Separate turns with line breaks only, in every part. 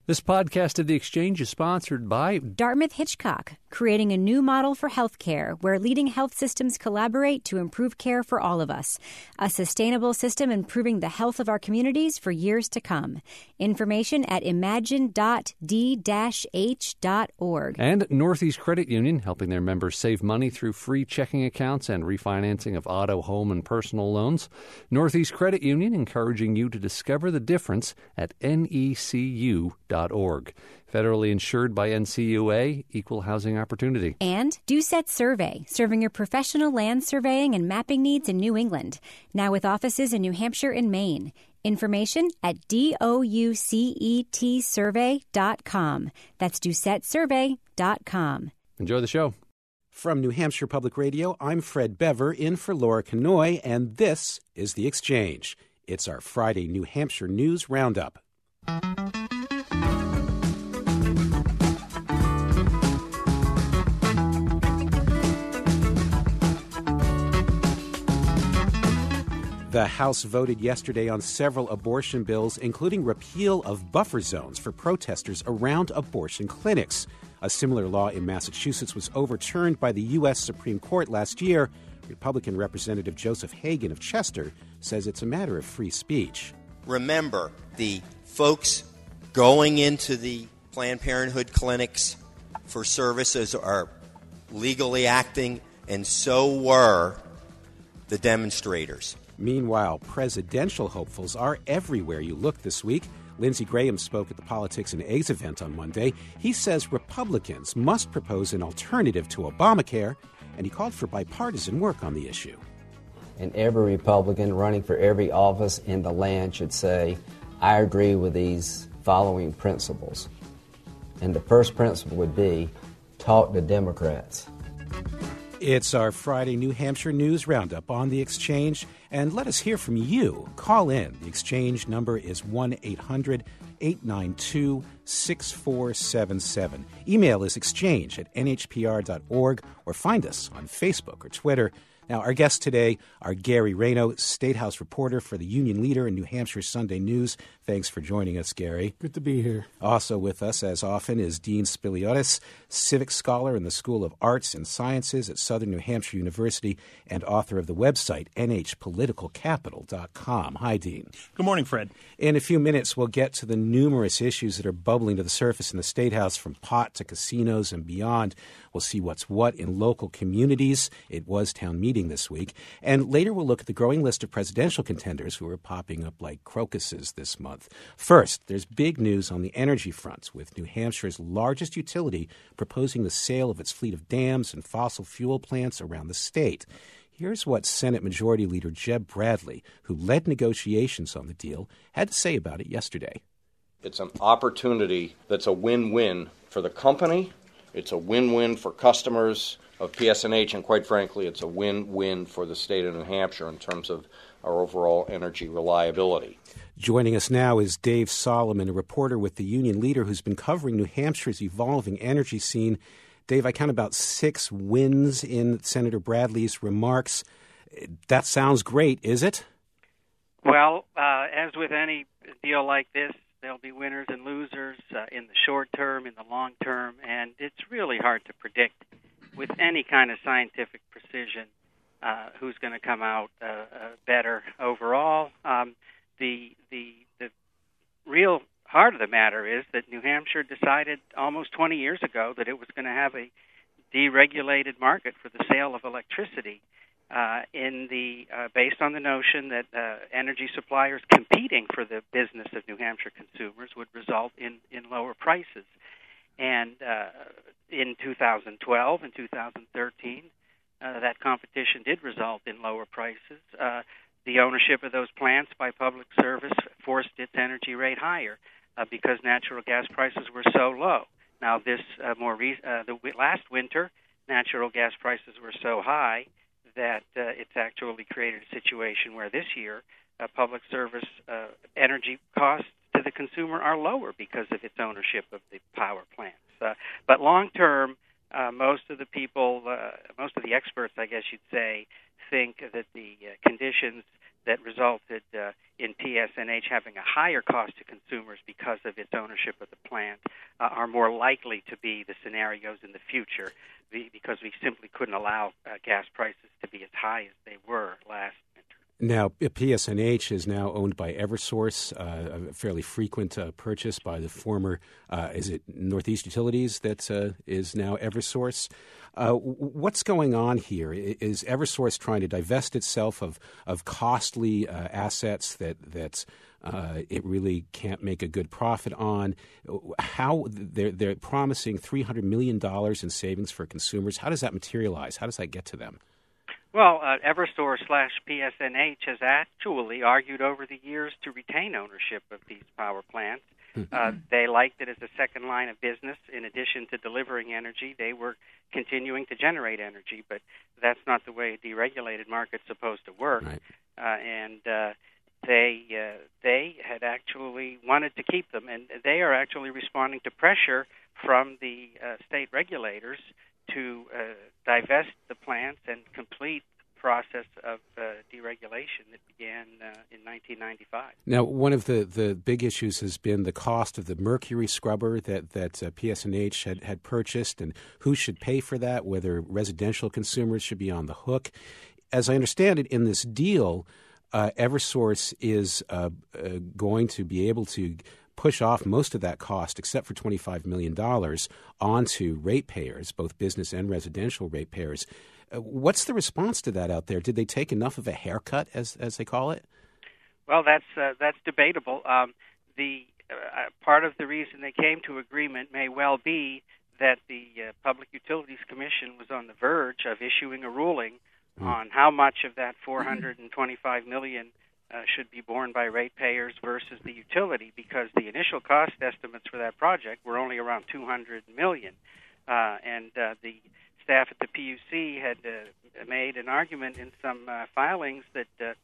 This podcast of The Exchange is sponsored by
Dartmouth-Hitchcock, creating a new model for healthcare where leading health systems collaborate to improve care for all of us. A sustainable system improving the health of our communities for years to come. Information at imagine.d-h.org.
And Northeast Credit Union, helping their members save money through free checking accounts and refinancing of auto, home, and personal loans. Northeast Credit Union encouraging you to discover the difference at necu.org. Federally insured by NCUA, Equal Housing Opportunity.
And Doucette Survey, serving your professional land surveying and mapping needs in New England. Now with offices in New Hampshire and Maine. Information at doucetsurvey.com. That's doucetsurvey.com.
Enjoy the show.
From New Hampshire Public Radio, I'm Fred Bever, in for Laura Kanoy, and this is The Exchange. It's our Friday New Hampshire News Roundup. The House voted yesterday on several abortion bills, including repeal of buffer zones for protesters around abortion clinics. A similar law in Massachusetts was overturned by the U.S. Supreme Court last year. Republican Representative Joseph Hagan of Chester says it's a matter of free speech.
Remember, the folks going into the Planned Parenthood clinics for services are legally acting, and so were the demonstrators.
Meanwhile, presidential hopefuls are everywhere you look this week. Lindsey Graham spoke at the Politics and Eggs event on Monday. He says Republicans must propose an alternative to Obamacare, and he called for bipartisan work on the issue.
And every Republican running for every office in the land should say, I agree with these following principles. And the first principle would be, talk to Democrats.
It's our Friday New Hampshire News Roundup on The Exchange, and let us hear from you. Call in. The Exchange number is 1-800-892-6477. Email is exchange@nhpr.org, or find us on Facebook or Twitter. Now, our guests today are Gary Rayno, State House reporter for the Union Leader and New Hampshire Sunday News. Thanks for joining us, Gary.
Good to be here.
Also with us, as often, is Dean Spiliotis, civics scholar in the School of Arts and Sciences at Southern New Hampshire University and author of the website nhpoliticalcapital.com. Hi, Dean.
Good morning, Fred.
In a few minutes, we'll get to the numerous issues that are bubbling to the surface in the State House, from pot to casinos and beyond. We'll see what's what in local communities. It was town meeting this week. And later we'll look at the growing list of presidential contenders who are popping up like crocuses this month. First, there's big news on the energy front, with New Hampshire's largest utility proposing the sale of its fleet of dams and fossil fuel plants around the state. Here's what Senate Majority Leader Jeb Bradley, who led negotiations on the deal, had to say about it yesterday.
It's an opportunity that's a win-win for the company. It's a win-win for customers of PSNH, and quite frankly, it's a win-win for the state of New Hampshire in terms of our overall energy reliability.
Joining us now is Dave Solomon, a reporter with the Union Leader who's been covering New Hampshire's evolving energy scene. Dave, I count about 6 wins in Senator Bradley's remarks. That sounds great, is it?
Well, as with any deal like this, there'll be winners and losers in the short term, in the long term, and it's really hard to predict with any kind of scientific precision who's going to come out better overall. The real heart of the matter is that New Hampshire decided almost 20 years ago that it was going to have a deregulated market for the sale of electricity, based on the notion that energy suppliers competing for the business of New Hampshire consumers would result in lower prices. And in 2012 and 2013, that competition did result in lower prices. The ownership of those plants by public service forced its energy rate higher because natural gas prices were so low. Now, the last winter, natural gas prices were so high that it's actually created a situation where this year public service energy costs to the consumer are lower because of its ownership of the power plants. But long term, most of the experts, I guess you'd say, think that the conditions that resulted in PSNH having a higher cost to consumers because of its ownership of the plant are more likely to be the scenarios in the future, because we simply couldn't allow gas prices to be as high as they were last winter.
Now, PSNH is now owned by Eversource, a fairly frequent purchase by the former, is it Northeast Utilities that is now Eversource? What's going on here? Is Eversource trying to divest itself of costly assets that it really can't make a good profit on? How they're promising $300 million in savings for consumers. How does that materialize? How does that get to them?
Well, Eversource/PSNH has actually argued over the years to retain ownership of these power plants. They liked it as a second line of business. In addition to delivering energy, they were continuing to generate energy, but that's not the way a deregulated market's supposed to work. Right. They had actually wanted to keep them, and they are actually responding to pressure from the state regulators to divest the plants and complete the process of deregulation that began in 1995.
Now, one of the big issues has been the cost of the mercury scrubber that PSNH had purchased, and who should pay for that, whether residential consumers should be on the hook. As I understand it, in this deal, Eversource is going to be able to push off most of that cost, except for $25 million, onto ratepayers, both business and residential ratepayers. What's the response to that out there? Did they take enough of a haircut, as they call it?
Well, that's debatable. The part of the reason they came to agreement may well be that the Public Utilities Commission was on the verge of issuing a ruling on how much of that $425 million should be borne by ratepayers versus the utility, because the initial cost estimates for that project were only around $200 million. And the staff at the PUC had made an argument in some filings that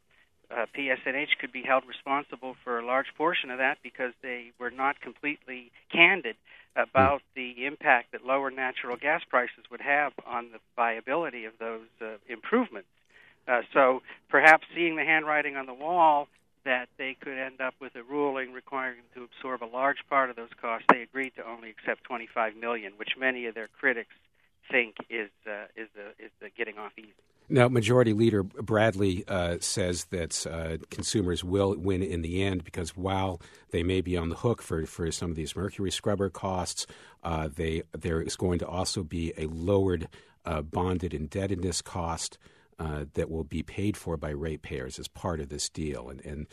PSNH could be held responsible for a large portion of that because they were not completely candid about the impact that lower natural gas prices would have on the viability of those improvements. So perhaps seeing the handwriting on the wall that they could end up with a ruling requiring them to absorb a large part of those costs, they agreed to only accept $25 million, which many of their critics think is getting off easy.
Now, Majority Leader Bradley says that consumers will win in the end because while they may be on the hook for some of these mercury scrubber costs, there is going to also be a lowered bonded indebtedness cost that will be paid for by ratepayers as part of this deal. And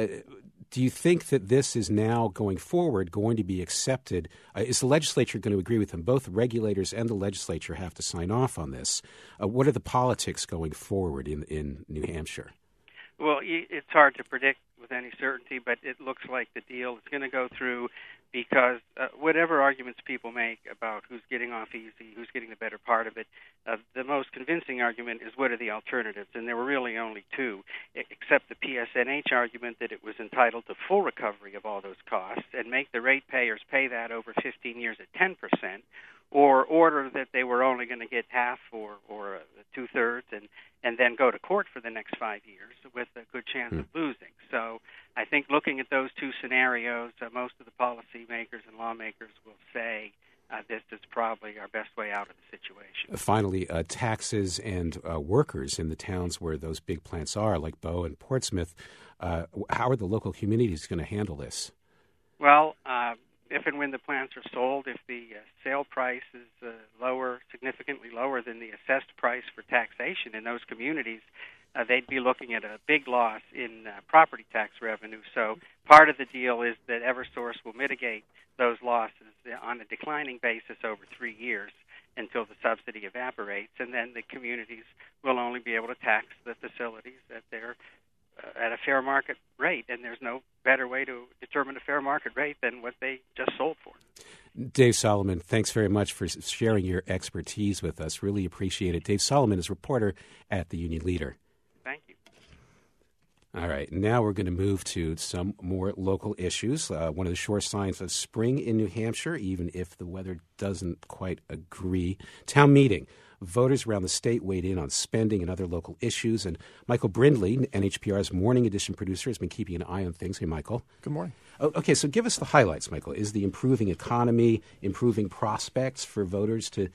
do you think that this is now going forward going to be accepted? Is the legislature going to agree with them? Both regulators and the legislature have to sign off on this. What are the politics going forward in New Hampshire? Well,
it's hard to predict with any certainty, but it looks like the deal is going to go through because whatever arguments people make about who's getting off easy, who's getting the better part of it, the most convincing argument is what are the alternatives, and there were really only two, except the PSNH argument that it was entitled to full recovery of all those costs and make the ratepayers pay that over 15 years at 10%, or order that they were only going to get half or two-thirds and then go to court for the next 5 years with a good chance of losing. So I think looking at those two scenarios, most of the policymakers and lawmakers will say this is probably our best way out of the situation.
Finally, taxes and workers in the towns where those big plants are, like Bow and Portsmouth, how are the local communities going to handle this?
Well, if and when the plants are sold, if the sale price is significantly lower than the assessed price for taxation in those communities, they'd be looking at a big loss in property tax revenue. So part of the deal is that Eversource will mitigate those losses on a declining basis over 3 years until the subsidy evaporates, and then the communities will only be able to tax the facilities at a fair market rate, and there's no better way to determine a fair market rate than what they just sold for.
Dave Solomon, thanks very much for sharing your expertise with us. Really appreciate it. Dave Solomon is reporter at the Union Leader.
Thank you.
All right, now we're going to move to some more local issues. One of the sure signs of spring in New Hampshire, even if the weather doesn't quite agree. Town meeting Voters around the state weighed in on spending and other local issues. And Michael Brindley, NHPR's Morning Edition producer, has been keeping an eye on things. Hey, Michael.
Good morning.
Okay, so give us the highlights, Michael. Is the improving economy, improving prospects for voters to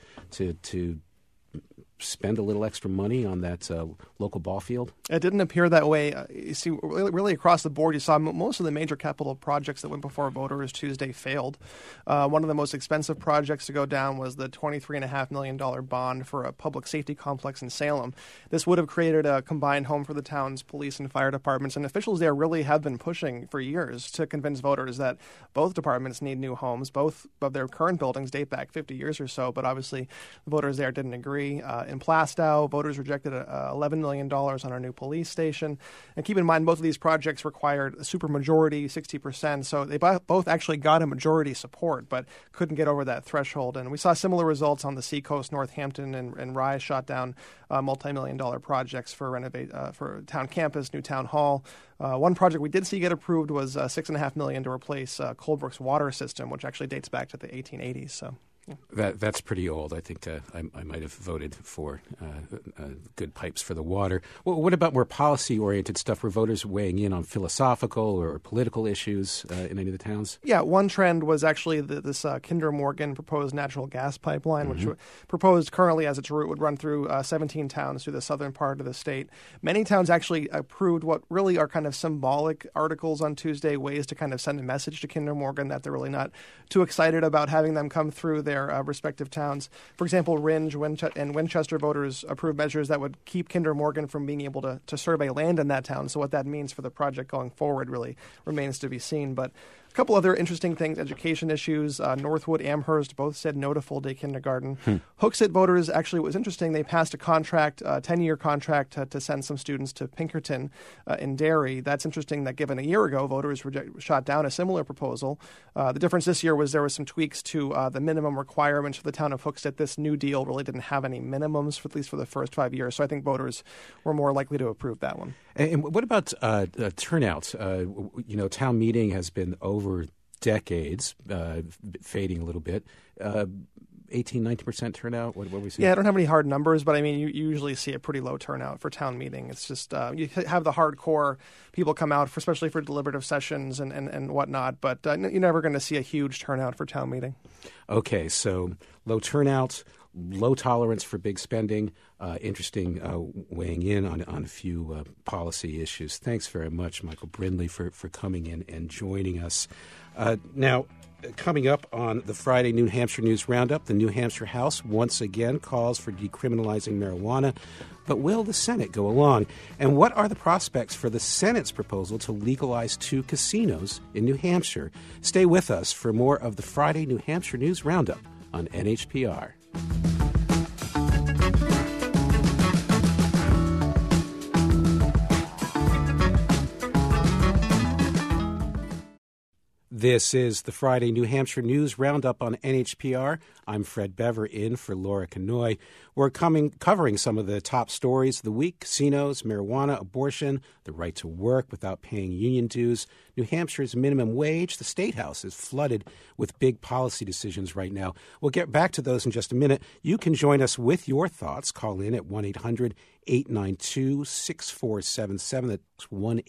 spend a little extra money on that local ball field?
It didn't appear that way. You see, really across the board, you saw most of the major capital projects that went before voters Tuesday failed. One of the most expensive projects to go down was the $23.5 million bond for a public safety complex in Salem. This would have created a combined home for the town's police and fire departments, and officials there really have been pushing for years to convince voters that both departments need new homes. Both of their current buildings date back 50 years or so, but obviously the voters there didn't agree. In Plastow, voters rejected $11 million on our new police station. And keep in mind, both of these projects required a supermajority, 60%. So they both actually got a majority support, but couldn't get over that threshold. And we saw similar results on the Seacoast, Northampton, and Rye shot down multi-million-dollar projects for town campus, new town hall. One project we did see get approved was $6.5 million to replace Colebrook's water system, which actually dates back to the 1880s. So.
That's pretty old. I think I might have voted for good pipes for the water. Well, what about more policy-oriented stuff? Were voters weighing in on philosophical or political issues in any of the towns?
Yeah, one trend was actually this Kinder Morgan proposed natural gas pipeline, which proposed currently as its route would run through 17 towns through the southern part of the state. Many towns actually approved what really are kind of symbolic articles on Tuesday, ways to kind of send a message to Kinder Morgan that they're really not too excited about having them come through their respective towns. For example, Rindge and Winchester voters approved measures that would keep Kinder Morgan from being able to survey land in that town. So what that means for the project going forward really remains to be seen. But a couple other interesting things, education issues. Northwood, Amherst both said no to full-day kindergarten. Hooksett voters, actually, it was interesting. They passed a contract, a 10-year contract to send some students to Pinkerton in Derry. That's interesting that given a year ago, voters shot down a similar proposal. The difference this year was there were some tweaks to the minimum requirements for the town of Hooksett. This new deal really didn't have any minimums, at least for the first 5 years. So I think voters were more likely to approve that one.
And what about turnout? Town meeting has been over decades, fading a little bit. 18-19% turnout? What we see?
Yeah, I don't have any hard numbers, but I mean, you usually see a pretty low turnout for town meeting. It's just you have the hardcore people come out, especially for deliberative sessions and whatnot, but you're never going to see a huge turnout for town meeting.
Okay, so low turnout, low tolerance for big spending. Interesting weighing in on a few policy issues. Thanks very much, Michael Brindley, for coming in and joining us. Now, coming up on the Friday New Hampshire News Roundup, the New Hampshire House once again calls for decriminalizing marijuana. But will the Senate go along? And what are the prospects for the Senate's proposal to legalize 2 casinos in New Hampshire? Stay with us for more of the Friday New Hampshire News Roundup on NHPR. This is the Friday New Hampshire News Roundup on NHPR. I'm Fred Bever in for Laura Kanoy. We're covering some of the top stories of the week: casinos, marijuana, abortion, the right to work without paying union dues, New Hampshire's minimum wage. The State House is flooded with big policy decisions right now. We'll get back to those in just a minute. You can join us with your thoughts. Call in at 1-800-892-6477. That's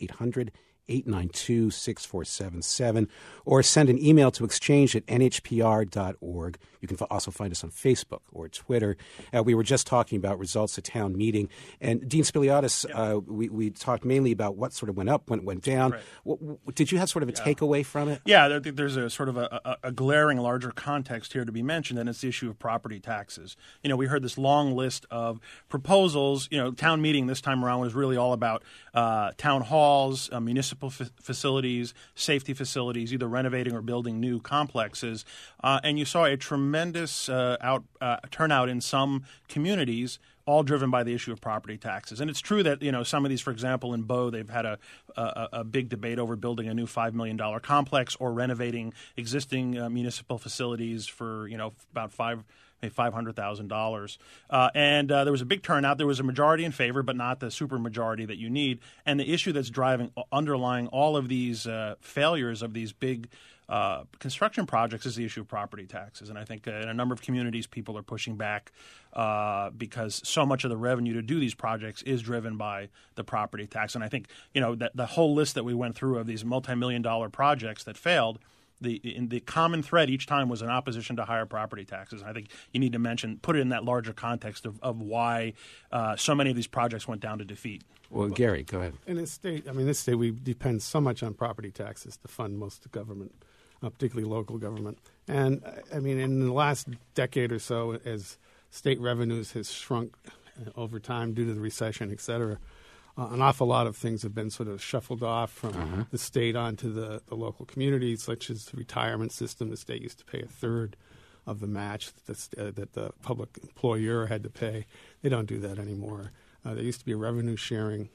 1-800-892-6477, or send an email to exchange@nhpr.org. You can also find us on Facebook or Twitter. We were just talking about results of town meeting. And Dean Spiliadis, we talked mainly about what sort of went up, what went down. Right. Did you have sort of a takeaway from it?
Yeah, there's a sort of a glaring larger context here to be mentioned, and it's the issue of property taxes. We heard this long list of proposals. Town meeting this time around was really all about town halls, municipal facilities, safety facilities, either renovating or building new complexes. And you saw a tremendous turnout in some communities, all driven by the issue of property taxes. And it's true that, some of these, for example, in Bow, they've had a big debate over building a new $5 million complex or renovating existing municipal facilities for, about $500,000. And there was a big turnout. There was a majority in favor, but not the supermajority that you need. And the issue that's underlying all of these failures of these big construction projects is the issue of property taxes. And I think in a number of communities, people are pushing back because so much of the revenue to do these projects is driven by the property tax. And I think, that the whole list that we went through of these multi-million-dollar projects that failed, the common thread each time was an opposition to higher property taxes. And I think you need to put it in that larger context of why so many of these projects went down to defeat.
Well, Gary, go ahead.
In this state, we depend so much on property taxes to fund most of government, particularly local government. And, in the last decade or so, as state revenues has shrunk over time due to the recession, et cetera, an awful lot of things have been sort of shuffled off from the state onto the local communities, such as the retirement system. The state used to pay a third of the match that the public employer had to pay. They don't do that anymore. There used to be a revenue sharing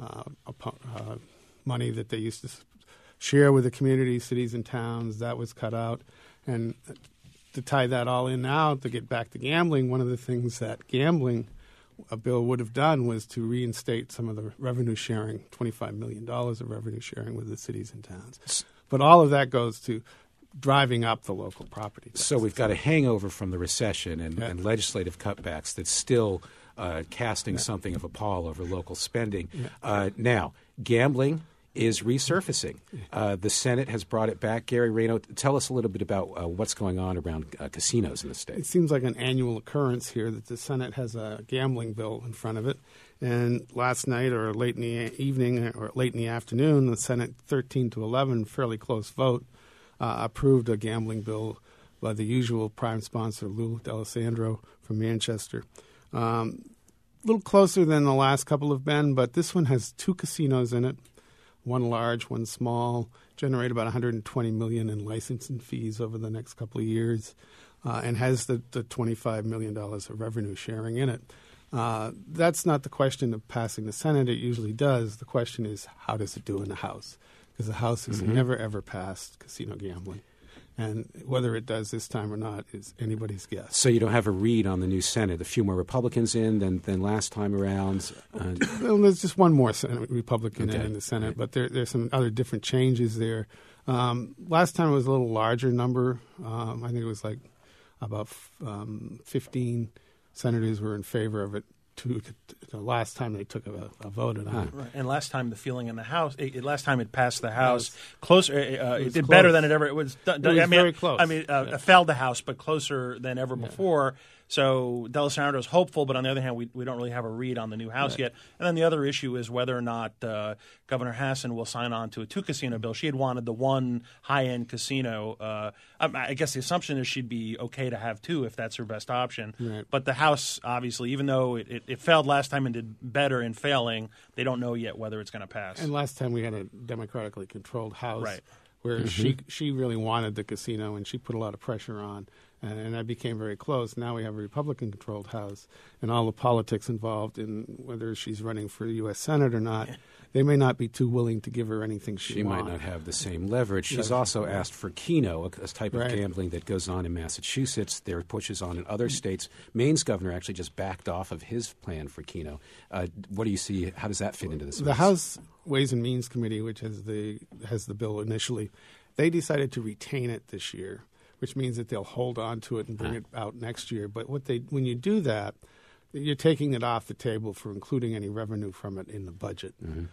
money that they used to share with the community, cities and towns. That was cut out. And to tie that all in now, to get back to gambling, one of the things that a bill would have done was to reinstate some of the revenue sharing, $25 million of revenue sharing with the cities and towns. But all of that goes to driving up the local property tax.
So we've got a hangover from the recession and legislative cutbacks that's still casting something of a pall over local spending. Now, gambling is resurfacing. The Senate has brought it back. Gary Rayno, tell us a little bit about what's going on around casinos in the state.
It seems like an annual occurrence here that the Senate has a gambling bill in front of it. And last night or late in the evening or late in the afternoon, the Senate 13-11, fairly close vote, approved a gambling bill by the usual prime sponsor, Lou D'Alessandro from Manchester. A little closer than the last couple have been, but this one has 2 casinos in it. One large, one small, generate about $120 million in licensing fees over the next couple of years, and has the $25 million of revenue sharing in it. That's not the question of passing the Senate. It usually does. The question is, how does it do in the House? Because the House has never, ever passed casino gambling. And whether it does this time or not is anybody's guess.
So you don't have a read on the new Senate. A few more Republicans in than last time around.
Well, there's just one more Republican in the Senate, but there's some other different changes there. Last time it was a little larger number. I think it was like about 15 senators were in favor of it. The last time they took a vote on it.
Right. And last time the feeling in the House, last time it passed the House, closer. It did close. Better than it ever. It was
very close.
It failed the House, but closer than ever before. So D'Alessandro is hopeful, but on the other hand, we don't really have a read on the new House yet. And then the other issue is whether or not Governor Hassan will sign on to a 2-casino bill. She had wanted the one high-end casino. I guess the assumption is she'd be okay to have 2 if that's her best option.
Right.
But the House, obviously, even though it failed last time and did better in failing, they don't know yet whether it's going to pass.
And last time we had a democratically controlled House where she really wanted the casino, and she put a lot of pressure on. And that became very close. Now we have a Republican-controlled House, and all the politics involved in whether she's running for the U.S. Senate or not, they may not be too willing to give her anything she wants.
She might not have the same leverage. She's also asked for Keno, a type of gambling that goes on in Massachusetts. There are pushes on in other states. Maine's governor actually just backed off of his plan for Keno. What do you see? How does that fit into this?
The House Ways and Means Committee, which has the bill initially, they decided to retain it this year, which means that they'll hold on to it and bring it out next year. But when you do that, you're taking it off the table for including any revenue from it in the budget.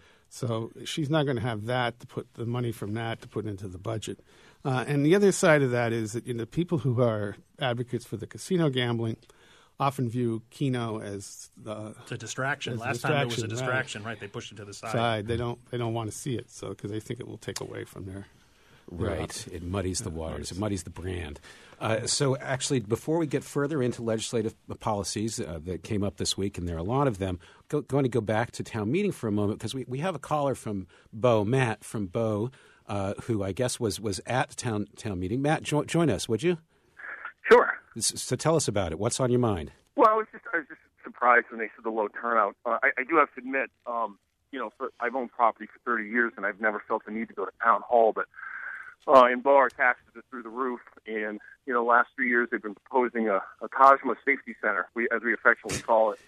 So she's not going to have that to put the money from that to put into the budget. And the other side of that is that people who are advocates for the casino gambling often view Keno as
it's a distraction. Last time it was a distraction, right? They pushed it to the side.
They don't want to see it, so because they think it will take away from their.
Right. It muddies the waters. It muddies the brand. So actually, before we get further into legislative policies that came up this week, and there are a lot of them, going to go back to town meeting for a moment because we have a caller from Bow, Matt from Bow, who I guess was at the town meeting. Matt, join us, would you?
Sure.
So tell us about it. What's on your mind?
Well, I was just surprised when they said the low turnout. I do have to admit, I've owned property for 30 years, and I've never felt the need to go to town hall, but in Bow, our taxes are through the roof, and, last 3 years they've been proposing a Cosmo Safety Center, as we affectionately call it.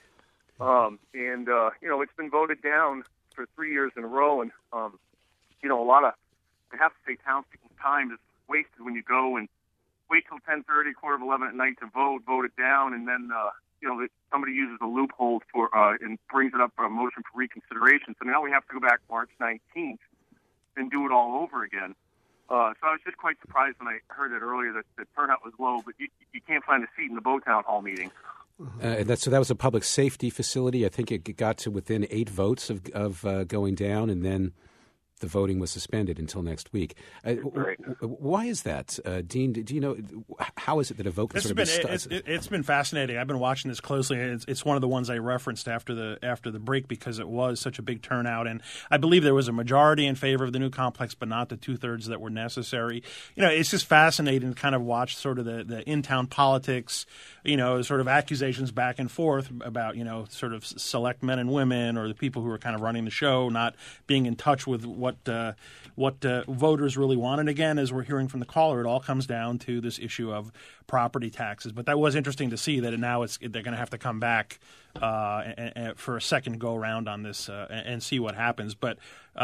It's been voted down for 3 years in a row, and, a lot of, I have to say, townspeople's time is wasted when you go and wait till 10:30, 11:15 at night to vote it down, and then somebody uses a loophole for and brings it up for a motion for reconsideration. So now we have to go back March 19th and do it all over again. So I was just quite surprised when I heard it earlier that the turnout was low, but you can't find a seat in the Bow Town Hall meeting.
So that was a public safety facility. I think it got to within 8 votes of going down, and then the voting was suspended until next week. Why is that, Dean? Do you know how is it that a vote can sort of be
It's been fascinating. I've been watching this closely. It's one of the ones I referenced after the break because it was such a big turnout, and I believe there was a majority in favor of the new complex, but not the 2/3 that were necessary. It's just fascinating to kind of watch sort of the in-town politics. Sort of accusations back and forth about sort of select men and women or the people who are kind of running the show not being in touch with what voters really wanted. Again, as we're hearing from the caller, it all comes down to this issue of property taxes. But that was interesting to see that now they're going to have to come back for a second go around on this and see what happens. But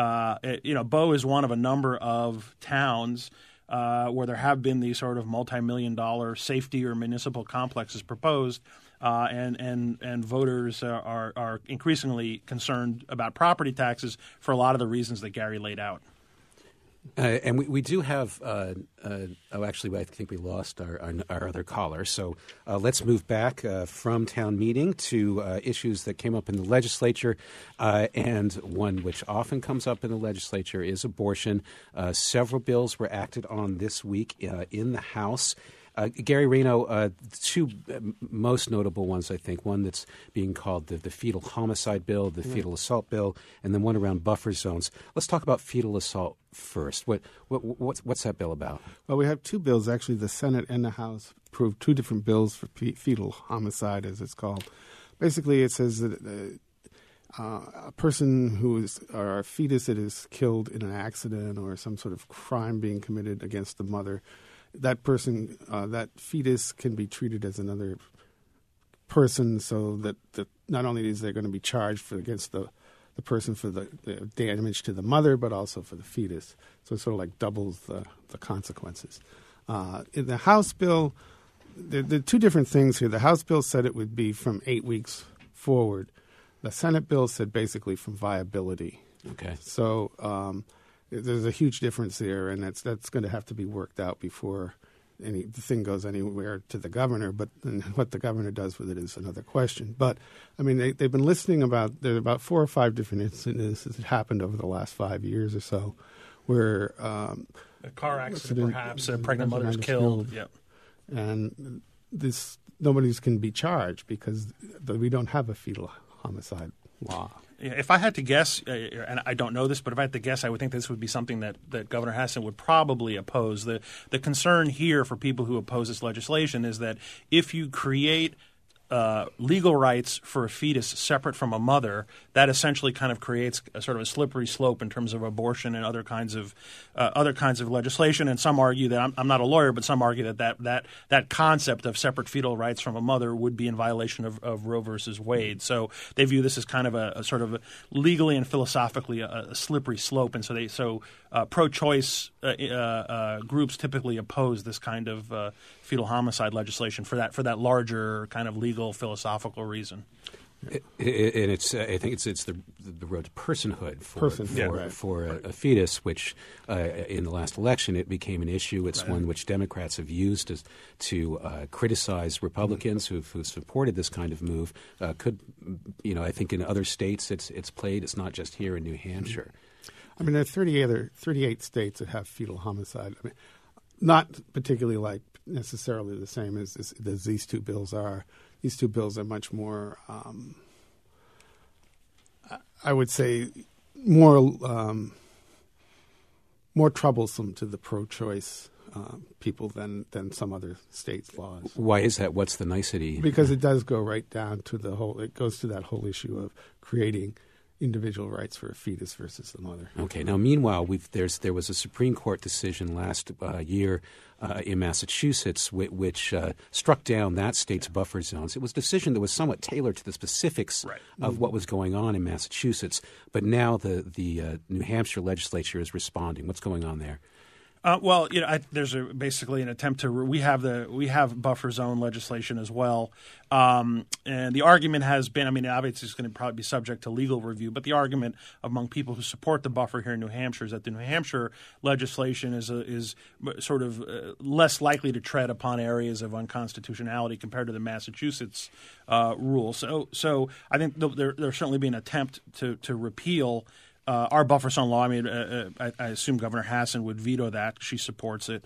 Bow is one of a number of towns where there have been these sort of multi-million-dollar safety or municipal complexes proposed. And voters are increasingly concerned about property taxes for a lot of the reasons that Gary laid out.
And we do have actually, I think we lost our other caller. So let's move back from town meeting to issues that came up in the legislature. And one which often comes up in the legislature is abortion. Several bills were acted on this week in the House. Gary Reno, 2 most notable ones, I think. One that's being called the fetal homicide bill, the fetal assault bill, and then one around buffer zones. Let's talk about fetal assault first. What's that bill about?
Well, we have 2 bills. Actually, the Senate and the House approved 2 different bills for fetal homicide, as it's called. Basically, it says that a person or a fetus that is killed in an accident or some sort of crime being committed against the mother, that person, that fetus can be treated as another person, so that not only is there going to be charged against the person for the damage to the mother, but also for the fetus. So it sort of like doubles the consequences. In the House bill, there are 2 different things here. The House bill said it would be from 8 weeks forward. The Senate bill said basically from viability.
Okay.
So there's a huge difference there, and that's going to have to be worked out before the thing goes anywhere to the governor. But then what the governor does with it is another question. But I mean, they've been listening there are about 4 or 5 different incidents that happened over the last 5 years or so, where
a car accident, perhaps a pregnant mother is killed. Yep.
And nobody's can be charged because we don't have a fetal homicide law.
If I had to guess, and I don't know this, but if I had to guess, I would think this would be something that Governor Hassan would probably oppose. The concern here for people who oppose this legislation is that if you create legal rights for a fetus separate from a mother, that essentially kind of creates a sort of a slippery slope in terms of abortion and other kinds of legislation. And some argue that I'm not a lawyer, but some argue that concept of separate fetal rights from a mother would be in violation of Roe versus Wade. So they view this as kind of a sort of legally and philosophically a slippery slope. And so pro-choice groups typically oppose this kind of fetal homicide legislation for that larger kind of legal philosophical reason.
And it's I think it's the road to personhood for a fetus, which in the last election it became an issue. It's one which Democrats have used to criticize Republicans who've supported this kind of move. I think in other states it's played. It's not just here in New Hampshire.
I mean, there are 38 states that have fetal homicide. I mean, not particularly necessarily the same as these 2 bills are. These 2 bills are much more, I would say, more troublesome to the pro-choice people than some other states' laws.
Why is that? What's the nicety?
Because it does go right down to it goes to that whole issue of creating individual rights for a fetus versus the mother.
Okay. Now, meanwhile, there was a Supreme Court decision last year in Massachusetts which struck down that state's buffer zones. It was a decision that was somewhat tailored to the specifics of what was going on in Massachusetts. But now the New Hampshire legislature is responding. What's going on there?
Well, there's basically an attempt to we have buffer zone legislation as well, and the argument has been, obviously it's going to probably be subject to legal review, but the argument among people who support the buffer here in New Hampshire is that the New Hampshire legislation is sort of less likely to tread upon areas of unconstitutionality compared to the Massachusetts rule. So I think there's certainly be an attempt to repeal our buffer zone law. I assume Governor Hassan would veto that. She supports it.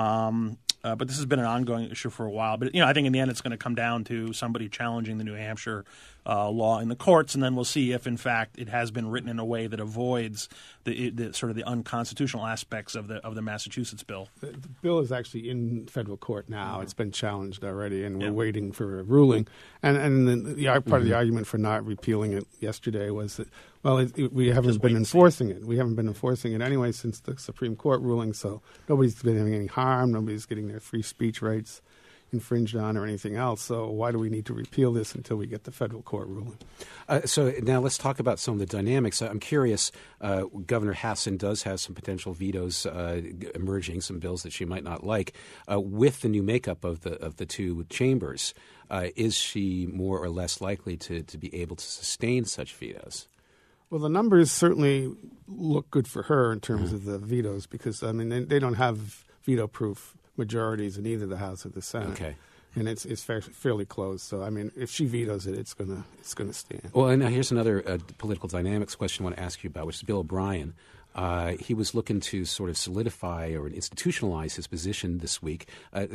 But this has been an ongoing issue for a while. But I think in the end it's going to come down to somebody challenging the New Hampshire law in the courts, and then we'll see if in fact it has been written in a way that avoids the sort of the unconstitutional aspects of the Massachusetts bill.
The bill is actually in federal court now. It's been challenged already, and we're waiting for a ruling. And part of the argument for not repealing it yesterday was that, we haven't been enforcing it. We haven't been enforcing it anyway since the Supreme Court ruling, so nobody's been having any harm. Nobody's getting their free speech rights infringed on or anything else. So why do we need to repeal this until we get the federal court ruling?
So now let's talk about some of the dynamics. I'm curious, Governor Hassan does have some potential vetoes emerging, some bills that she might not like. With the new makeup of the two chambers, is she more or less likely to be able to sustain such vetoes?
Well, the numbers certainly look good for her in terms of the vetoes because, they don't have veto-proof majorities in either the House or the Senate.
Okay.
And it's fairly close. So, if she vetoes it, it's gonna stand.
Well, and now here's another political dynamics question I want to ask you about, which is Bill O'Brien. He was looking to sort of solidify or institutionalize his position this week.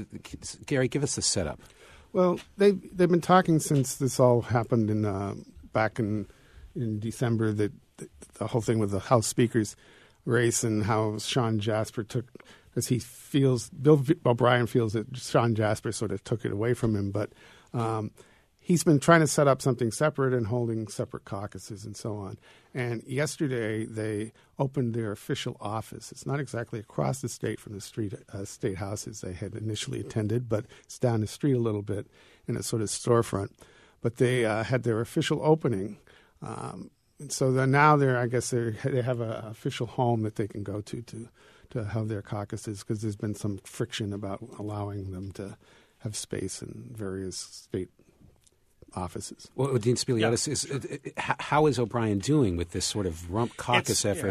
Gary, give us the setup.
Well, they've been talking since this all happened back in December, that the whole thing with the House Speaker's race and how Sean Jasper because Bill O'Brien feels that Sean Jasper sort of took it away from him, but he's been trying to set up something separate and holding separate caucuses and so on. And yesterday they opened their official office. It's not exactly across the state from the state houses they had initially attended, but it's down the street a little bit in a sort of storefront. But they had their official opening. And so now they have an official home that they can go to have their caucuses because there's been some friction about allowing them to have space in various state offices.
Well, Dean Spiliotis, how is O'Brien doing with this sort of rump caucus effort?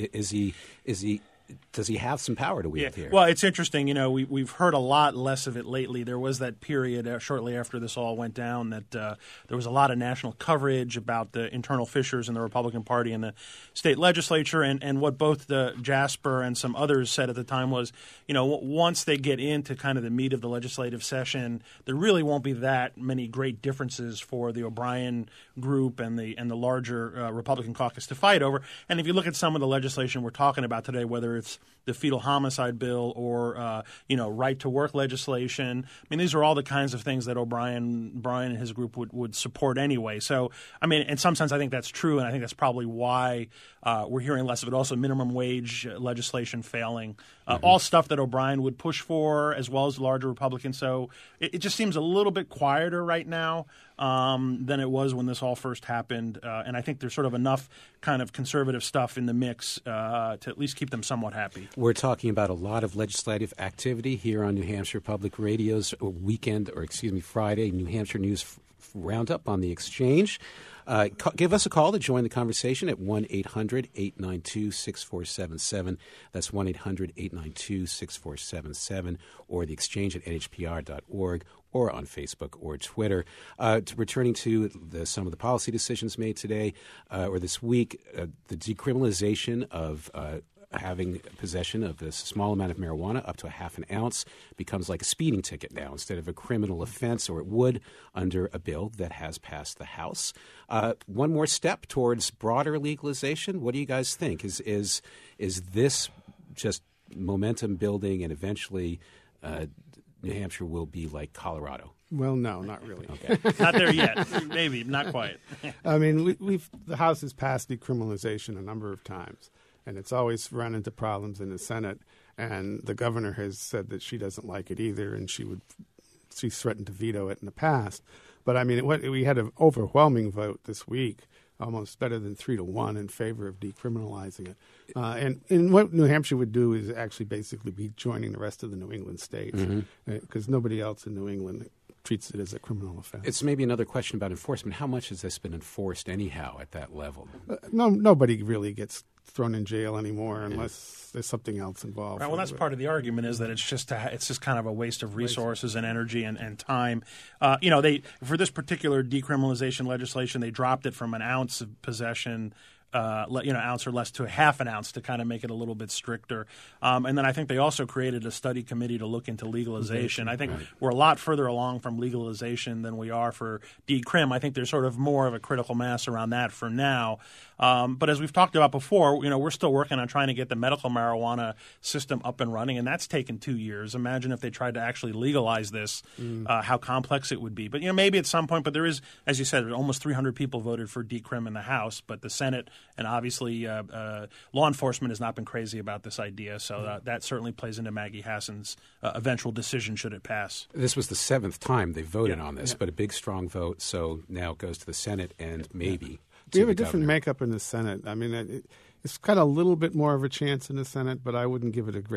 Yeah. Does he have some power to wield here?
Well, it's interesting. We've heard a lot less of it lately. There was that period shortly after this all went down that there was a lot of national coverage about the internal fissures in the Republican Party and the state legislature. And what both the Jasper and some others said at the time was, once they get into kind of the meat of the legislative session, there really won't be that many great differences for the O'Brien group and the larger Republican caucus to fight over. And if you look at some of the legislation we're talking about today, whether it's the fetal homicide bill or right to work legislation. These are all the kinds of things that O'Brien and his group would support anyway. So, in some sense, I think that's true, and I think that's probably why we're hearing less of it. Also, minimum wage legislation failing, all stuff that O'Brien would push for, as well as the larger Republicans. So it just seems a little bit quieter right now than it was when this all first happened. And I think there's sort of enough kind of conservative stuff in the mix to at least keep them somewhat happy.
We're talking about a lot of legislative activity here on New Hampshire Public Radio's Friday New Hampshire News Roundup on the Exchange. Give us a call to join the conversation at 1-800-892-6477. That's 1-800-892-6477, or the Exchange at nhpr.org, or on Facebook or Twitter. Returning to some of the policy decisions made today or this week, the decriminalization of having possession of a small amount of marijuana up to a half an ounce becomes like a speeding ticket now instead of a criminal offense, or it would under a bill that has passed the House. One more step towards broader legalization. What do you guys think? Is this just momentum building, and eventually New Hampshire will be like Colorado?
Well, no, not really.
Okay.
Not there yet. Maybe, not quite.
The House has passed decriminalization a number of times, and it's always run into problems in the Senate. And the governor has said that she doesn't like it either, and she's threatened to veto it in the past. But we had an overwhelming vote this week almost better than 3-1 in favor of decriminalizing it. And what New Hampshire would do is actually basically be joining the rest of the New England states, because nobody else in New England treats it as a criminal offense.
It's maybe another question about enforcement. How much has this been enforced anyhow at that level?
Nobody really gets thrown in jail anymore unless there's something else involved.
Right, well, that's part of the argument, is that it's just kind of a waste of resources and energy and time. They for this particular decriminalization legislation, they dropped it from an ounce of possession, ounce or less, to a half an ounce, to kind of make it a little bit stricter. And then I think they also created a study committee to look into legalization. I think we're a lot further along from legalization than we are for decrim. I think there's sort of more of a critical mass around that for now. But as we've talked about before, we're still working on trying to get the medical marijuana system up and running, and that's taken 2 years. Imagine if they tried to actually legalize this, how complex it would be. But maybe at some point. But there is, as you said, almost 300 people voted for decrim in the House, but the Senate and obviously law enforcement has not been crazy about this idea. So that certainly plays into Maggie Hassan's eventual decision should it pass.
This was the 7th time they voted on this, but a big, strong vote. So now it goes to the Senate and maybe.
We have a different makeup in the Senate. I mean, it's got a little bit more of a chance in the Senate, but I wouldn't give it a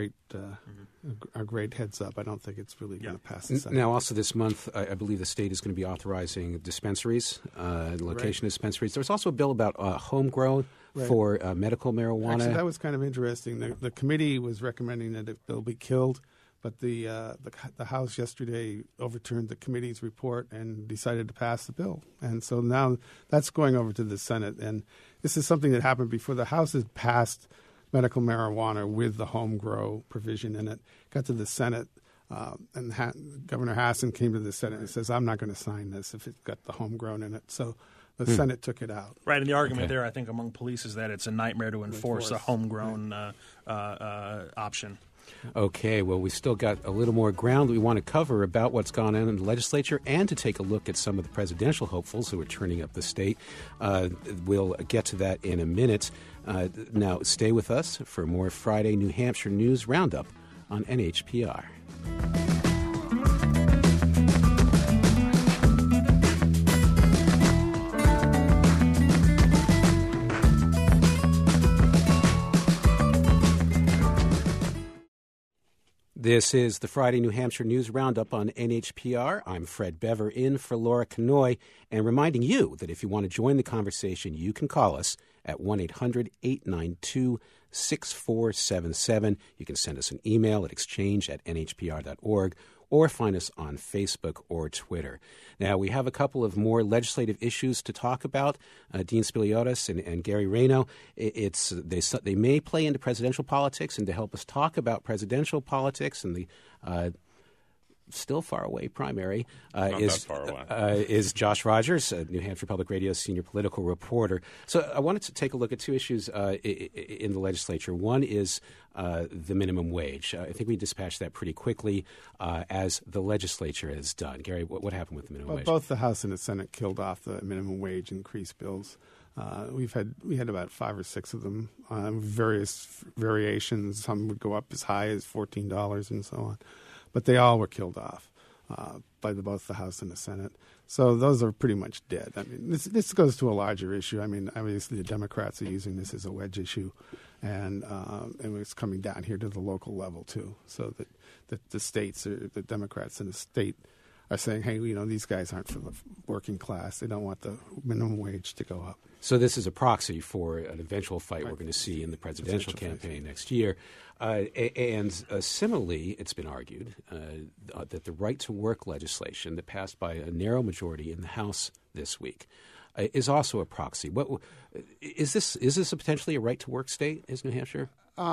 great heads up. I don't think it's really going to pass the Senate.
Now, also this month, I believe the state is going to be authorizing dispensaries, location of dispensaries. There's also a bill about homegrown for medical marijuana.
Actually, that was kind of interesting. The committee was recommending that the bill be killed, but the House yesterday overturned the committee's report and decided to pass the bill. And so now that's going over to the Senate. And this is something that happened before the House has passed medical marijuana with the home grow provision in it. Got to the Senate, and Governor Hassan came to the Senate and says, I'm not going to sign this if it's got the homegrown in it. So the Senate took it out.
Right, and the argument there, I think, among police is that it's a nightmare to enforce a homegrown option.
Okay, well, we still got a little more ground we want to cover about what's gone on in the legislature, and to take a look at some of the presidential hopefuls who are turning up the state. We'll get to that in a minute. Now, stay with us for more Friday New Hampshire News Roundup on NHPR. This is the Friday New Hampshire News Roundup on NHPR. I'm Fred Bever in for Laura Kanoy, and reminding you that if you want to join the conversation, you can call us at 1-800-892-6477. You can send us an email at exchange@nhpr.org, or find us on Facebook or Twitter. Now, we have a couple of more legislative issues to talk about. Dean Spiliotis and Gary Rayno, they may play into presidential politics, and to help us talk about presidential politics and the still far away primary is Josh Rogers, New Hampshire Public Radio's senior political reporter. So I wanted to take a look at two issues in the legislature. One is the minimum wage. I think we dispatched that pretty quickly, as the legislature has done. Gary, what happened with the minimum wage?
Both the House and the Senate killed off the minimum wage increase bills. We had about 5 or 6 of them, various variations. Some would go up as high as $14 and so on. But they all were killed off by both the House and the Senate. So those are pretty much dead. I mean, this goes to a larger issue. I mean, obviously the Democrats are using this as a wedge issue, and it's coming down here to the local level too. So that the states, the Democrats in the state, are saying, hey, these guys aren't for the working class. They don't want the minimum wage to go up.
So this is a proxy for an eventual fight we're going to see in the presidential campaign next year. And similarly, it's been argued that the right-to-work legislation that passed by a narrow majority in the House this week is also a proxy. What is this? Is this potentially a right-to-work state? Is New Hampshire?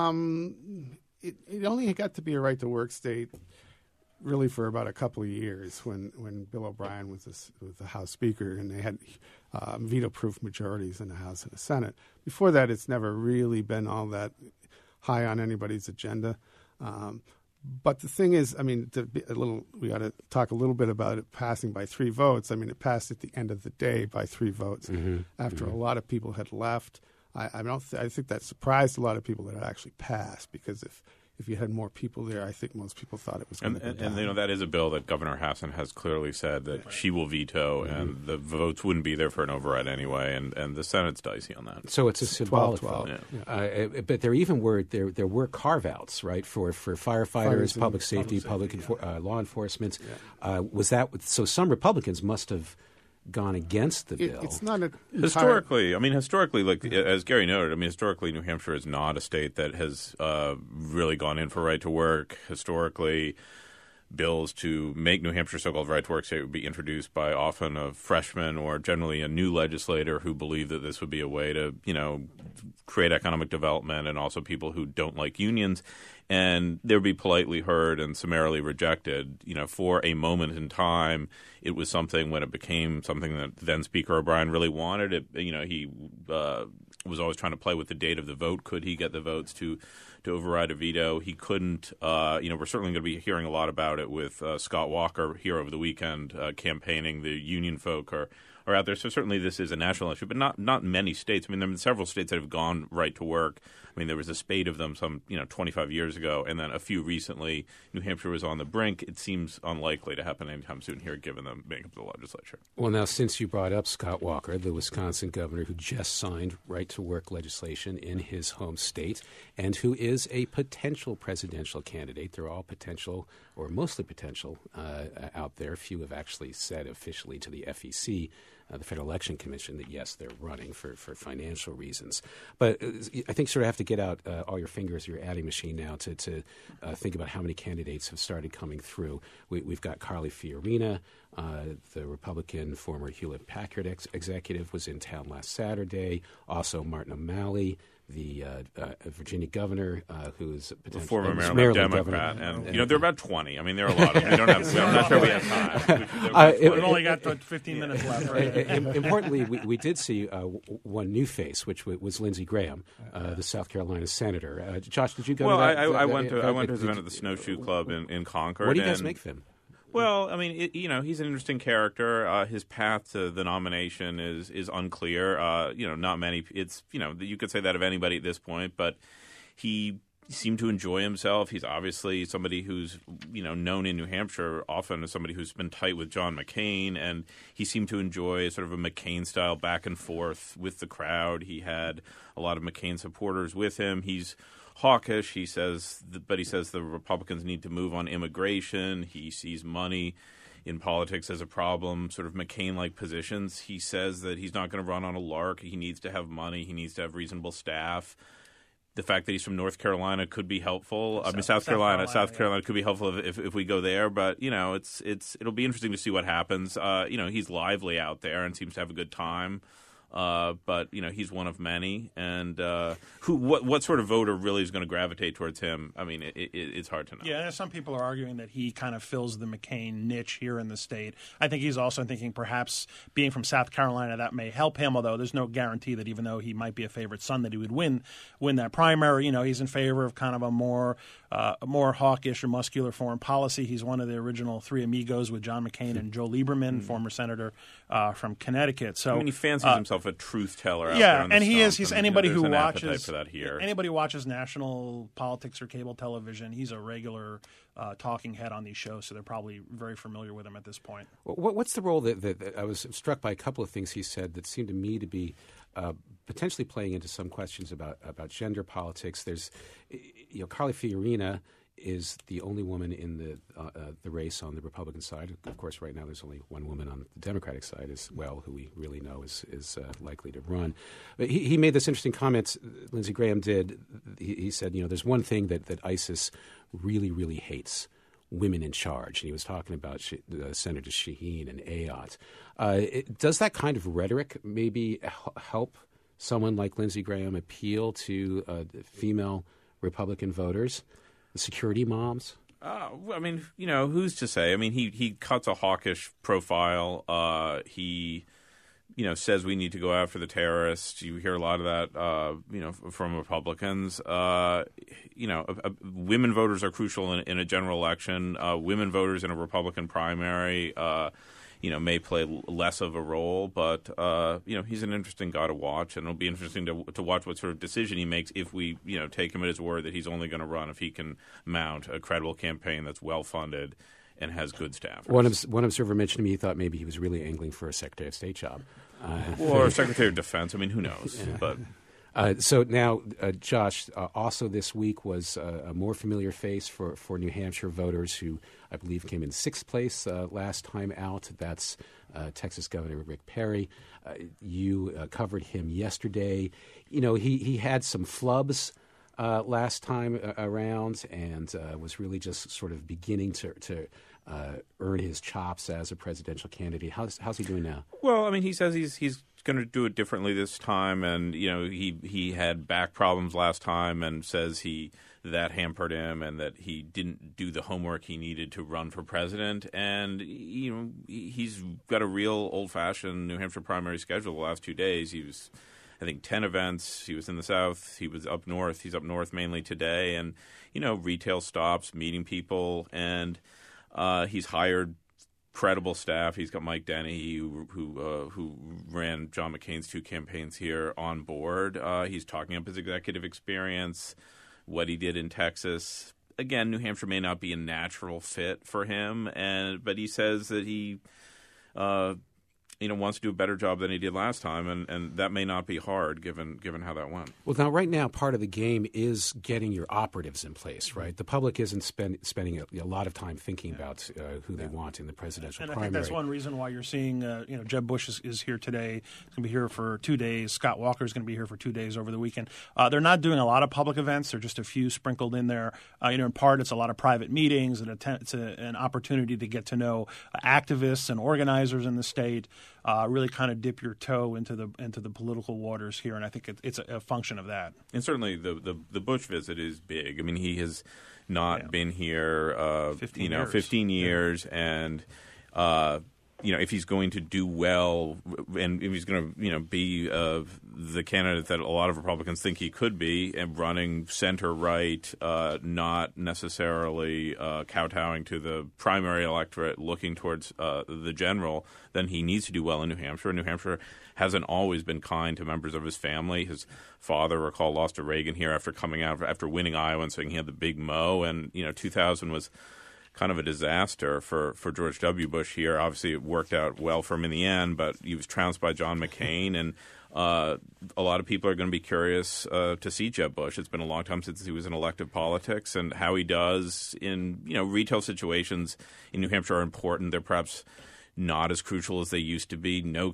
It only got to be a right-to-work state really for about a couple of years when Bill O'Brien was the House Speaker, and they had veto-proof majorities in the House and the Senate. Before that, it's never really been all that high on anybody's agenda. But the thing is, I mean, we got to talk a little bit about it passing by 3 votes. I mean, it passed at the end of the day by 3 votes after a lot of people had left. I think that surprised a lot of people that it actually passed, because if if you had more people there, I think most people thought it was going to go down.
And that is a bill that Governor Hassan has clearly said that she will veto, and the votes wouldn't be there for an override anyway, and the Senate's dicey on that.
So it's a symbolic
12-12.
vote. But there even were there were carve-outs, right, for firefighters, public safety, law enforcement. Yeah. Was that so? Some Republicans must have gone against the bill.
It's not
historically, like as Gary noted, historically New Hampshire is not a state that has really gone in for right to work. Historically, bills to make New Hampshire so-called right to work state would be introduced by often a freshman or generally a new legislator who believed that this would be a way to, create economic development, and also people who don't like unions. And they would be politely heard and summarily rejected. For a moment in time, it was something when it became something that then Speaker O'Brien really wanted. He was always trying to play with the date of the vote. Could he get the votes to override a veto? He couldn't. We're certainly going to be hearing a lot about it with Scott Walker here over the weekend campaigning. The union folk are out there. So certainly this is a national issue, but not many states. There have been several states that have gone right to work. There was a spate of them some 25 years ago, and then a few recently. New Hampshire was on the brink. It seems unlikely to happen anytime soon here, given the makeup of the legislature.
Well, now, since you brought up Scott Walker, the Wisconsin governor who just signed right-to-work legislation in his home state and who is a potential presidential candidate. They're all potential, or mostly potential, out there. Few have actually said officially to the FEC, the Federal Election Commission, that yes, they're running for financial reasons. But I think sort of have to get out all your fingers, your adding machine now to think about how many candidates have started coming through. We've got Carly Fiorina, the Republican former Hewlett-Packard executive, was in town last Saturday. Also Martin O'Malley, the Virginia governor, who is
the former Maryland Democrat, governor. And there are about 20. There are a lot of them. I'm not sure we have time.
We've only got 15 minutes left. Right?
Importantly, we did see one new face, which was Lindsey Graham, the South Carolina senator. Josh, did you go?
Well,
to that?
I went to his event at the Snowshoe Club in Concord.
What do you guys make of him?
Well, he's an interesting character. His path to the nomination is unclear. Not many. It's you could say that of anybody at this point, but he seemed to enjoy himself. He's obviously somebody who's known in New Hampshire often as somebody who's been tight with John McCain, and he seemed to enjoy sort of a McCain style back and forth with the crowd. He had a lot of McCain supporters with him. He's hawkish, he says, but he says the Republicans need to move on immigration. He sees money in politics as a problem, sort of McCain-like positions. He says that he's not going to run on a lark. He needs to have money. He needs to have reasonable staff. The fact that he's from North Carolina could be helpful. South Carolina could be helpful if we go there. But it'll be interesting to see what happens. He's lively out there and seems to have a good time. But he's one of many, and what sort of voter really is going to gravitate towards him? It's hard to know.
Yeah, some people are arguing that he kind of fills the McCain niche here in the state. I think he's also thinking perhaps being from South Carolina that may help him. Although there's no guarantee that even though he might be a favorite son, that he would win that primary. He's in favor of kind of a more hawkish or muscular foreign policy. He's one of the original three amigos with John McCain and Joe Lieberman, former senator from Connecticut. So
he fancies himself a truth teller out there on the
and he
stump.
is. He's anybody who watches
for that here.
Anybody who watches national politics or cable television, he's a regular talking head on these shows, so they're probably very familiar with him at this point.
What's the role that I was struck by a couple of things he said that seemed to me to be potentially playing into some questions about gender politics. There's, Carly Fiorina is the only woman in the race on the Republican side. Of course, right now there's only one woman on the Democratic side as well, who we really know is likely to run. But he made this interesting comment, Lindsey Graham did. He said, there's one thing that ISIS really, really hates: women in charge. And he was talking about Senator Shaheen and Ayotte. Does that kind of rhetoric maybe help someone like Lindsey Graham appeal to female Republican voters? The security moms?
Who's to say? He cuts a hawkish profile. He, says we need to go after the terrorists. You hear a lot of that, from Republicans. Women voters are crucial in a general election. Women voters in a Republican primary. may play less of a role, but he's an interesting guy to watch, and it'll be interesting to watch what sort of decision he makes if we take him at his word that he's only going to run if he can mount a credible campaign that's well funded and has good staffers.
One observer mentioned to me he thought maybe he was really angling for a Secretary of State job.
Or Secretary of Defense. I mean, who knows?
Yeah.
But
so now, Josh, also this week was a more familiar face for New Hampshire voters who I believe came in sixth place last time out. That's Texas Governor Rick Perry. You covered him yesterday. He had some flubs last time around and was really just sort of beginning to earn his chops as a presidential candidate. How's he doing now?
Well, I mean, he says he's going to do it differently this time, and he had back problems last time, and says that hampered him, and that he didn't do the homework he needed to run for president. And he's got a real old-fashioned New Hampshire primary schedule. The last 2 days, he was, I think, 10 events. He was in the South. He was up north. He's up north mainly today, and retail stops, meeting people, and he's hired credible staff. He's got Mike Denny, who ran John McCain's 2 campaigns here, on board. He's talking up his executive experience, what he did in Texas. Again, New Hampshire may not be a natural fit for him, but he says that he wants to do a better job than he did last time, and that may not be hard given how that went.
Well, now, right now, part of the game is getting your operatives in place, right? The public isn't spending a lot of time thinking about who they want in the presidential primary.
I think that's one reason why you're seeing, Jeb Bush is here today. He's going to be here for 2 days. Scott Walker is going to be here for 2 days over the weekend. They're not doing a lot of public events. There are just a few sprinkled in there. In part, it's a lot of private meetings, and it's an opportunity to get to know activists and organizers in the state. Really kind of dip your toe into the political waters here, and I think it's a function of that.
And certainly the Bush visit is big. I mean, he has not been here 15 years, and if he's going to do well, and if he's going to be the candidate that a lot of Republicans think he could be, and running center right, not necessarily kowtowing to the primary electorate, looking towards the general, then he needs to do well in New Hampshire. New Hampshire hasn't always been kind to members of his family. His father, recall, lost to Reagan here after winning Iowa and saying he had the big mow, and 2000 was kind of a disaster for George W. Bush here. Obviously, it worked out well for him in the end, but he was trounced by John McCain, and a lot of people are going to be curious to see Jeb Bush. It's been a long time since he was in elective politics, and how he does in retail situations in New Hampshire are important. They're perhaps not as crucial as they used to be. No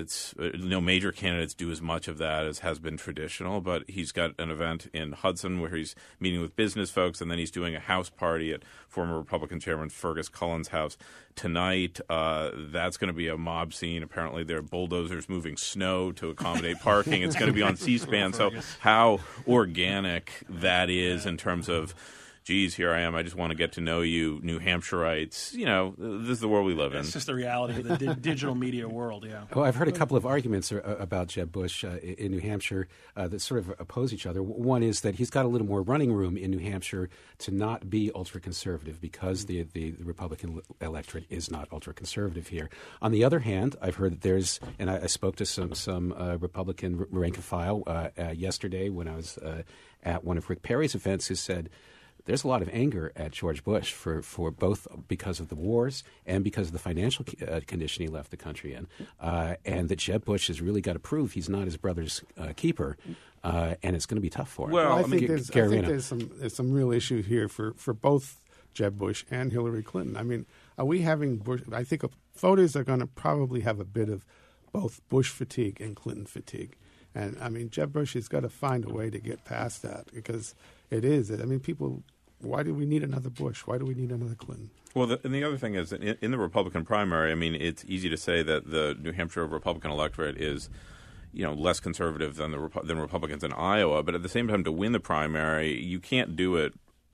major candidates do as much of that as has been traditional, but he's got an event in Hudson where he's meeting with business folks, and then he's doing a house party at former Republican Chairman Fergus Cullen's house tonight. That's going to be a mob scene. Apparently there are bulldozers moving snow to accommodate parking. It's going to be on C-SPAN. So how organic that is in terms of, geez, here I am. I just want to get to know you, New Hampshireites. This is the world we live in.
It's just the reality of the digital media world, yeah.
Well, I've heard a couple of arguments about Jeb Bush in New Hampshire that sort of oppose each other. One is that he's got a little more running room in New Hampshire to not be ultra-conservative because the Republican electorate is not ultra-conservative here. On the other hand, I've heard that there's, and I spoke to some Republican rank and file yesterday when I was at one of Rick Perry's events, who said, there's a lot of anger at George Bush for both because of the wars and because of the financial condition he left the country in, and that Jeb Bush has really got to prove he's not his brother's keeper, and it's going to be tough for him.
Well, I think there's some real issue here for both Jeb Bush and Hillary Clinton. I mean, are we having Bush? I think voters are going to probably have a bit of both Bush fatigue and Clinton fatigue. And, I mean, Jeb Bush has got to find a way to get past that because it is. I mean, people, why do we need another Bush? Why do we need another Clinton?
Well, and the other thing is that in the Republican primary, I mean, it's easy to say that the New Hampshire Republican electorate is, less conservative than Republicans in Iowa. But at the same time, to win the primary, you can't do it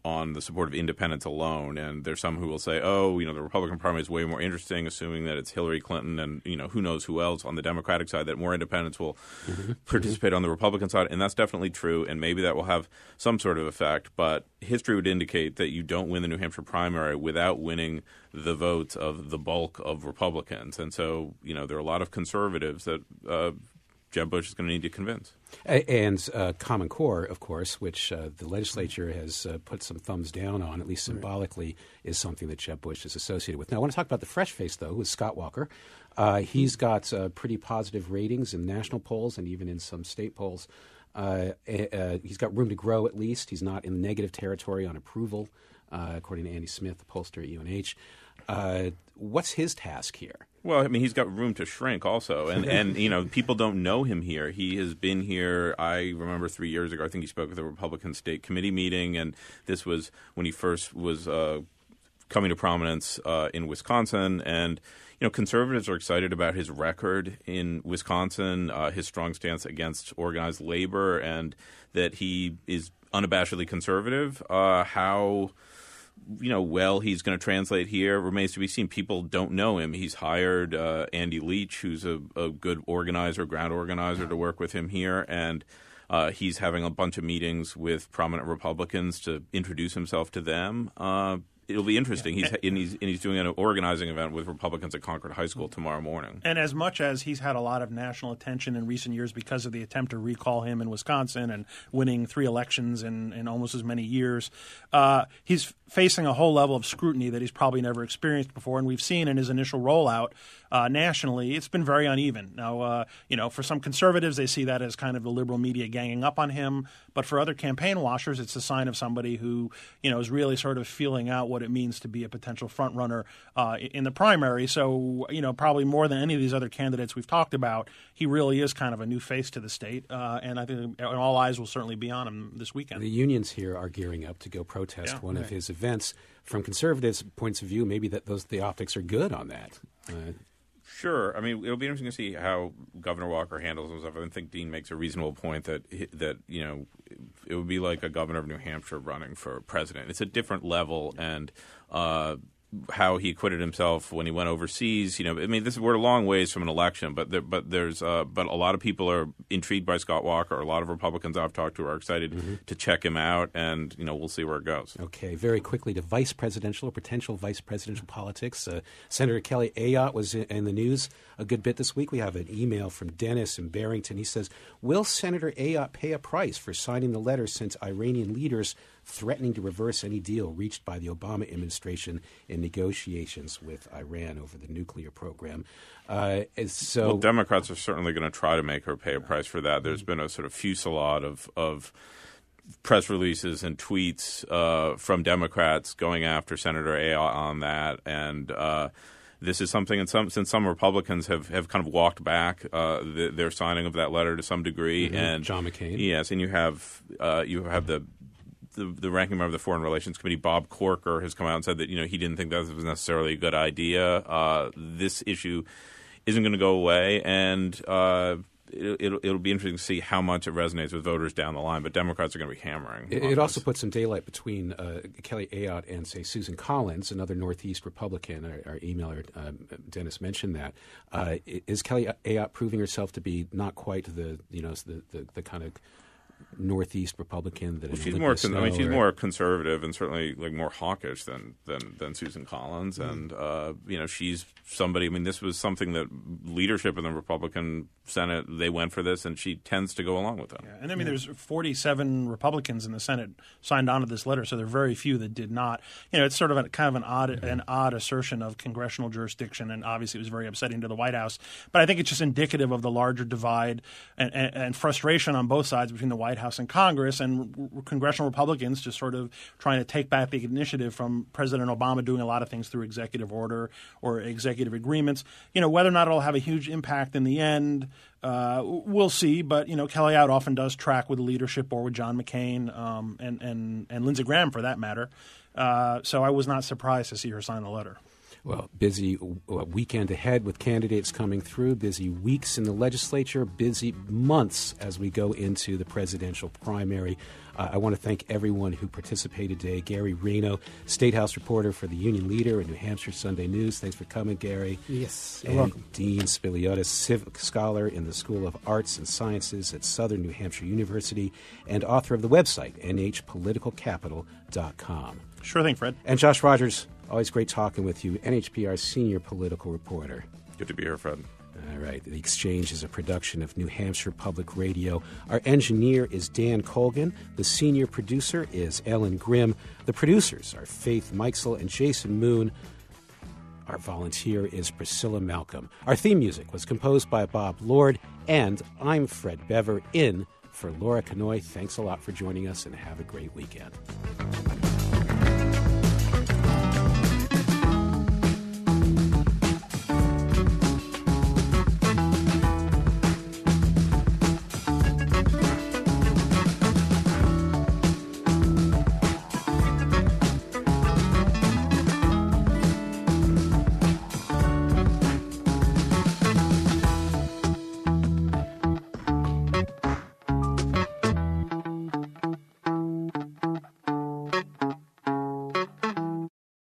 on the support of independents alone. And there's some who will say, oh, the Republican primary is way more interesting, assuming that it's Hillary Clinton and, who knows who else on the Democratic side, that more independents will participate on the Republican side. And that's definitely true. And maybe that will have some sort of effect. But history would indicate that you don't win the New Hampshire primary without winning the votes of the bulk of Republicans. And so, there are a lot of conservatives that Jeb Bush is going to need to convince.
And Common Core, of course, which the legislature has put some thumbs down on, at least symbolically, is something that Jeb Bush is associated with. Now, I want to talk about the fresh face, though, who is Scott Walker. He's got pretty positive ratings in national polls and even in some state polls. He's got room to grow, at least. He's not in negative territory on approval, according to Andy Smith, the pollster at UNH. What's his task here?
Well, I mean, he's got room to shrink also. And people don't know him here. He has been here, I remember 3 years ago, I think he spoke at the Republican State Committee meeting, and this was when he first was coming to prominence in Wisconsin. And, conservatives are excited about his record in Wisconsin, his strong stance against organized labor, and that he is unabashedly conservative. How well he's going to translate here remains to be seen. People don't know him. He's hired Andy Leach, who's a good organizer, ground organizer, to work with him here, and he's having a bunch of meetings with prominent Republicans to introduce himself to them. It'll be interesting. He's doing an organizing event with Republicans at Concord High School tomorrow morning.
And as much as he's had a lot of national attention in recent years because of the attempt to recall him in Wisconsin and winning 3 elections in almost as many years, he's facing a whole level of scrutiny that he's probably never experienced before. And we've seen in his initial rollout nationally, it's been very uneven. Now, for some conservatives, they see that as kind of the liberal media ganging up on him. But for other campaign watchers, it's a sign of somebody who, is really sort of feeling out what it means to be a potential front runner in the primary. So, probably more than any of these other candidates we've talked about, he really is kind of a new face to the state. And I think all eyes will certainly be on him this weekend.
The unions here are gearing up to go protest one of his events. From conservatives' points of view, maybe the optics are good on that.
Sure. I mean, it'll be interesting to see how Governor Walker handles himself. I think Dean makes a reasonable point that it would be like a governor of New Hampshire running for president. It's a different level, and how he acquitted himself when he went overseas. We're a long ways from an election, but a lot of people are intrigued by Scott Walker. A lot of Republicans I've talked to are excited to check him out, and we'll see where it goes.
Okay, very quickly to vice presidential or potential vice presidential politics. Senator Kelly Ayotte was in the news a good bit this week. We have an email from Dennis in Barrington. He says, "Will Senator Ayotte pay a price for signing the letter sent to Iranian leaders threatening to reverse any deal reached by the Obama administration in negotiations with Iran over the nuclear program?"
Well, Democrats are certainly going to try to make her pay a price for that. There's been a sort of fusillade of press releases and tweets from Democrats going after Senator Ayotte on that, and this is something, since some Republicans have kind of walked back their signing of that letter to some degree, and
John McCain.
Yes, and you have the ranking member of the Foreign Relations Committee, Bob Corker, has come out and said that he didn't think that was necessarily a good idea. This issue isn't going to go away, and it'll be interesting to see how much it resonates with voters down the line. But Democrats are going to be hammering.
It also puts some daylight between Kelly Ayotte and, say, Susan Collins, another Northeast Republican. Our emailer Dennis mentioned that. Is Kelly Ayotte proving herself to be not quite the kind of Northeast Republican that
she's more conservative and certainly more hawkish than Susan Collins, and she's somebody. I mean, this was something that leadership in the Republican Senate, they went for this, and she tends to go along with them.
Yeah. And there's 47 Republicans in the Senate signed on to this letter, so there are very few that did not. It's sort of an odd assertion of congressional jurisdiction, and obviously it was very upsetting to the White House. But I think it's just indicative of the larger divide and frustration on both sides between the White House and Congress, and congressional Republicans just sort of trying to take back the initiative from President Obama doing a lot of things through executive order or executive agreements. Whether or not it'll have a huge impact in the end, we'll see. But Kelly Ayotte often does track with the leadership or with John McCain and Lindsey Graham for that matter. So I was not surprised to see her sign the letter.
Well, busy weekend ahead with candidates coming through, busy weeks in the legislature, busy months as we go into the presidential primary. I want to thank everyone who participated today. Gary Reno, State House reporter for the Union Leader and New Hampshire Sunday News. Thanks for coming, Gary.
Yes,
you're welcome. Dean Spiliotis, civic scholar in the School of Arts and Sciences at Southern New Hampshire University and author of the website, nhpoliticalcapital.com.
Sure thing, Fred.
And Josh Rogers, always great talking with you, NHPR's senior political reporter.
Good to be here, Fred.
All right. The Exchange is a production of New Hampshire Public Radio. Our engineer is Dan Colgan. The senior producer is Ellen Grimm. The producers are Faith Meixel and Jason Moon. Our volunteer is Priscilla Malcolm. Our theme music was composed by Bob Lord. And I'm Fred Bever in for Laura Canoy. Thanks a lot for joining us and have a great weekend.